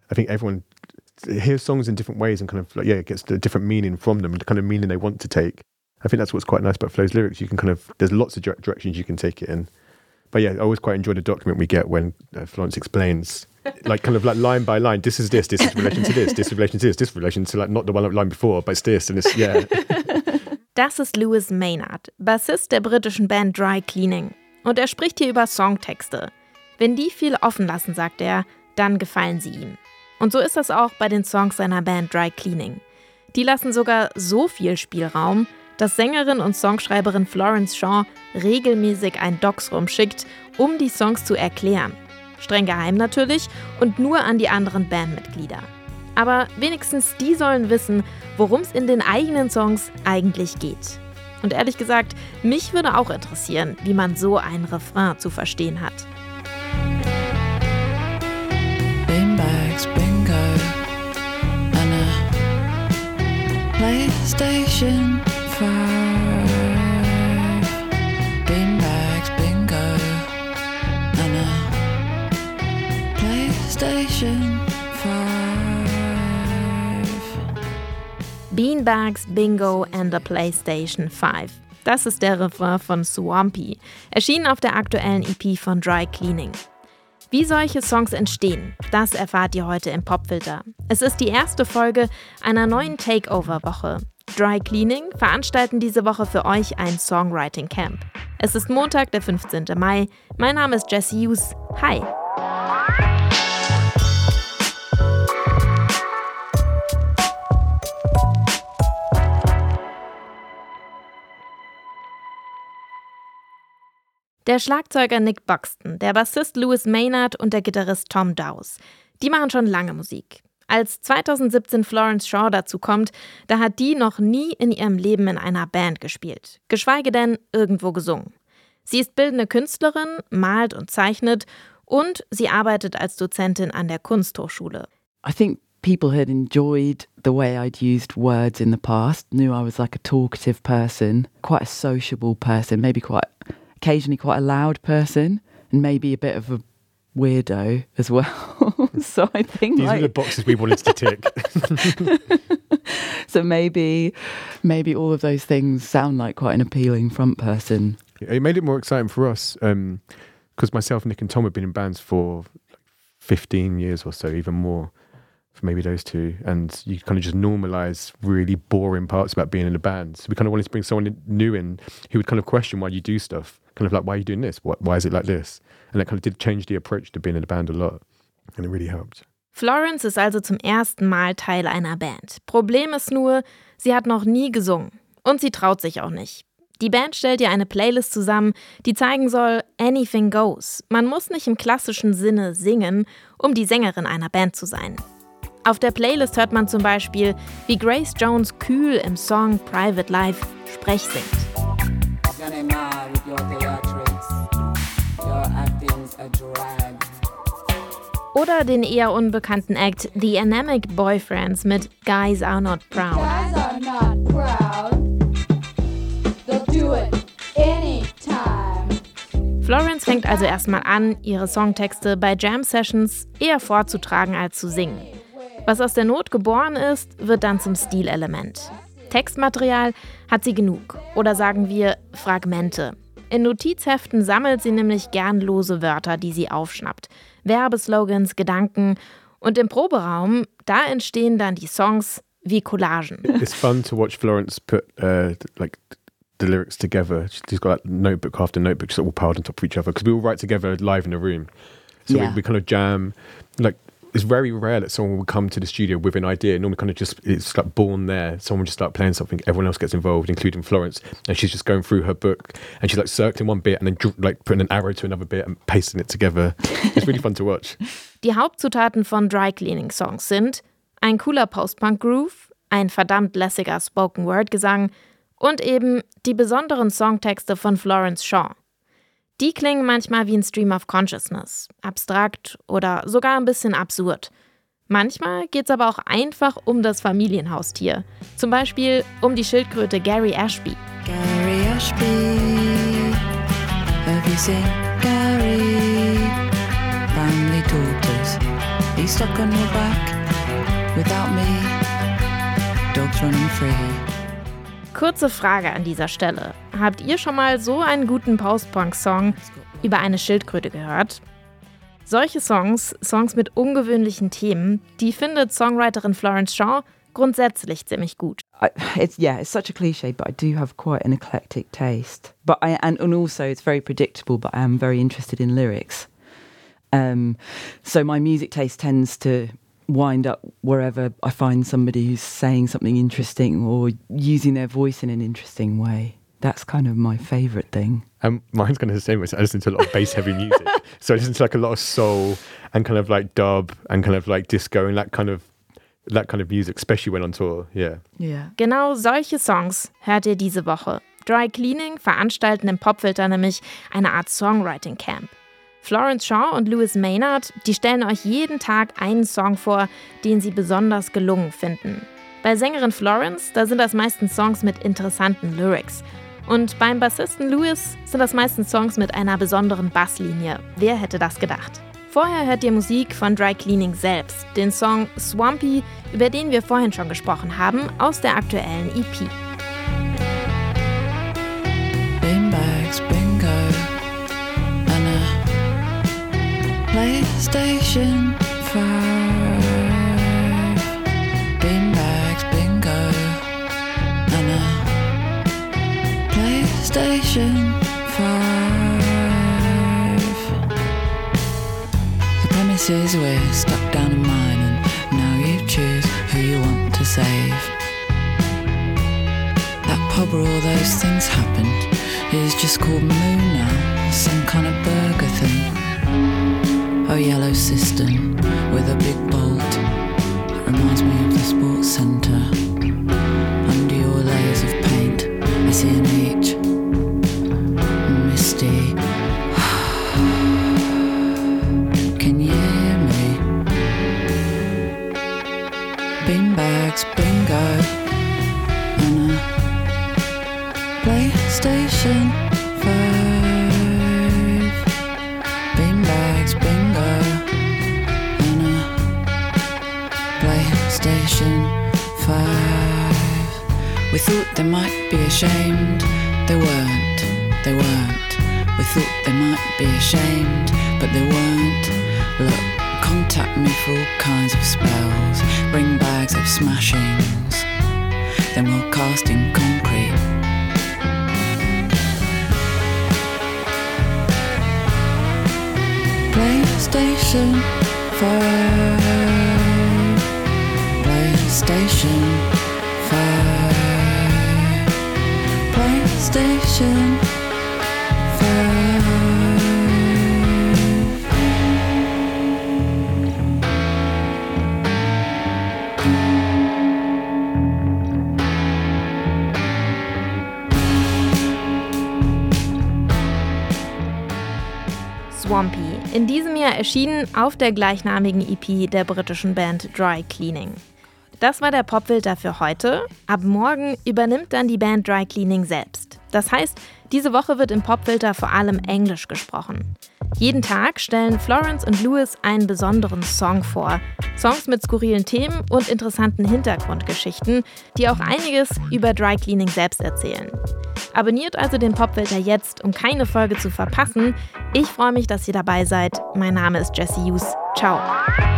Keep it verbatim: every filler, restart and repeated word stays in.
I think everyone hears songs in different ways and kind of like, yeah, gets a different meaning from them and the kind of meaning they want to take. I think that's what's quite nice about Flo's lyrics. You can kind of, there's lots of direct directions you can take it in. But yeah, I always quite enjoy the document we get when uh, Florence explains, like kind of like line by line, this is this, this is in relation to this, this is in relation to this, this is in relation to like not the one line before, but it's this and it's, yeah. Das ist Lewis Maynard, Bassist der britischen Band Dry Cleaning. Und er spricht hier über Songtexte. Wenn die viel offen lassen, sagt er, dann gefallen sie ihm. Und so ist das auch bei den Songs seiner Band Dry Cleaning. Die lassen sogar so viel Spielraum, dass Sängerin und Songschreiberin Florence Shaw regelmäßig ein Docs rumschickt, um die Songs zu erklären. Streng geheim natürlich und nur an die anderen Bandmitglieder. Aber wenigstens die sollen wissen, worum es in den eigenen Songs eigentlich geht. Und ehrlich gesagt, mich würde auch interessieren, wie man so ein Refrain zu verstehen hat. Beanbags, bingo, and a PlayStation five. Beanbags, bingo, and a PlayStation five. Beanbags, Bingo and a PlayStation five. Das ist der Refrain von Swampy, erschienen auf der aktuellen E P von Dry Cleaning. Wie solche Songs entstehen, das erfahrt ihr heute im Popfilter. Es ist die erste Folge einer neuen Takeover-Woche. Dry Cleaning veranstalten diese Woche für euch ein Songwriting Camp. Es ist Montag, der fünfzehnten Mai. Mein Name ist Jesse Hughes. Hi! Der Schlagzeuger Nick Buxton, der Bassist Lewis Maynard und der Gitarrist Tom Dowse. Die machen schon lange Musik. Als zweitausendsiebzehn Florence Shaw dazu kommt, da hat die noch nie in ihrem Leben in einer Band gespielt, geschweige denn irgendwo gesungen. Sie ist bildende Künstlerin, malt und zeichnet und sie arbeitet als Dozentin an der Kunsthochschule. I think people had enjoyed the way I'd used words in the past, knew I was like a talkative person, quite a sociable person, maybe quite occasionally quite a loud person, and maybe a bit of a weirdo as well. So I think these like, are the boxes we wanted to tick. So maybe, maybe all of those things sound like quite an appealing front person. It made it more exciting for us because um, myself, Nick, and Tom have been in bands for like fifteen years or so, even more. For maybe those two, and you kind of just normalize really boring parts about being in a band. So we kind of wanted to bring someone new in who would kind of question why you do stuff, kind of like, why are you doing this? Why, why is it like this? And that kind of did change the approach to being in a band a lot, and it really helped. Florence ist also zum ersten Mal Teil einer Band. Problem ist nur, sie hat noch nie gesungen und sie traut sich auch nicht. Die Band stellt ihr eine Playlist zusammen, die zeigen soll, anything goes. Man muss nicht im klassischen Sinne singen, um die Sängerin einer Band zu sein. Auf der Playlist hört man zum Beispiel, wie Grace Jones kühl im Song Private Life Sprech singt. Oder den eher unbekannten Act The Anemic Boyfriends mit Guys Are Not Proud. Guys are not proud. They'll do it anytime. Florence fängt also erstmal an, ihre Songtexte bei Jam-Sessions eher vorzutragen als zu singen. Was aus der Not geboren ist, wird dann zum Stilelement. Textmaterial hat sie genug, oder sagen wir Fragmente. In Notizheften sammelt sie nämlich gern lose Wörter, die sie aufschnappt. Werbeslogans, Gedanken. Und im Proberaum, da entstehen dann die Songs wie Collagen. It's fun to watch Florence put uh, like the lyrics together. She's got like notebook after notebook, just all piled on top of each other, because we all write together live in a room. So yeah. we, we kind of jam, like. It's very rare that someone would come to the studio with an idea. Normally kind of just, it's like born there. Someone would just start playing something, everyone else gets involved, including Florence. And she's just going through her book and she's like circling one bit and then like putting an arrow to another bit and pasting it together. It's really fun to watch. Die Hauptzutaten von Dry Cleaning Songs sind ein cooler Post-Punk-Groove, ein verdammt lässiger Spoken-Word-Gesang und eben die besonderen Songtexte von Florence Shaw. Die klingen manchmal wie ein Stream of Consciousness, abstrakt oder sogar ein bisschen absurd. Manchmal geht's aber auch einfach um das Familienhaustier. Zum Beispiel um die Schildkröte Gary Ashby. Gary Ashby, have you seen Gary? Family daughters, he you stuck on your back without me? Dogs running free. Kurze Frage an dieser Stelle. Habt ihr schon mal so einen guten Post-Punk-Song über eine Schildkröte gehört? Solche Songs, Songs mit ungewöhnlichen Themen, die findet Songwriterin Florence Shaw grundsätzlich ziemlich gut. I, it's yeah, it's such a cliche, but I do have quite an eclectic taste. But I and, and also it's very predictable. But I am very interested in lyrics. Um, so my music taste tends to wind up wherever I find somebody who's saying something interesting or using their voice in an interesting way. That's kind of my favourite thing. Um, mine's kind of the same. I listen to a lot of bass-heavy music. So I listen to like a lot of soul and kind of like dub and kind of like disco and that kind of that kind of music, especially when on tour. Yeah. Yeah. Genau solche Songs hört ihr diese Woche. Dry Cleaning veranstalten im Popfilter nämlich eine Art Songwriting-Camp. Florence Shaw und Lewis Maynard, die stellen euch jeden Tag einen Song vor, den sie besonders gelungen finden. Bei Sängerin Florence, da sind das meistens Songs mit interessanten Lyrics. Und beim Bassisten Lewis sind das meistens Songs mit einer besonderen Basslinie. Wer hätte das gedacht? Vorher hört ihr Musik von Dry Cleaning selbst, den Song Swampy, über den wir vorhin schon gesprochen haben, aus der aktuellen E P. Beanbags, bingo, and a PlayStation five. Beanbags, bingo, and a PlayStation five. The premise is we're stuck down a mine, and now you choose who you want to save. That pub where all those things happened is just called Moon now, some kind of burger thing. A yellow cistern with a big bolt. It reminds me of the sports centre. Under your layers of paint, I see an H. Misty. Can you hear me? Beanbags, bingo, and a PlayStation five. Beanbags, bingo, and a PlayStation five. We thought they might be ashamed. They weren't, they weren't. We thought they might be ashamed, but they weren't. Look, contact me for all kinds of spells. Bring bags of smashings, then we'll cast in concrete. PlayStation five. PlayStation five. PlayStation five. Swampy, in diesem Jahr erschienen auf der gleichnamigen E P der britischen Band Dry Cleaning. Das war der Popfilter für heute. Ab morgen übernimmt dann die Band Dry Cleaning selbst. Das heißt, diese Woche wird im Popfilter vor allem Englisch gesprochen. Jeden Tag stellen Florence und Lewis einen besonderen Song vor. Songs mit skurrilen Themen und interessanten Hintergrundgeschichten, die auch einiges über Dry Cleaning selbst erzählen. Abonniert also den Popfilter jetzt, um keine Folge zu verpassen. Ich freue mich, dass ihr dabei seid. Mein Name ist Jessie Hughes. Ciao.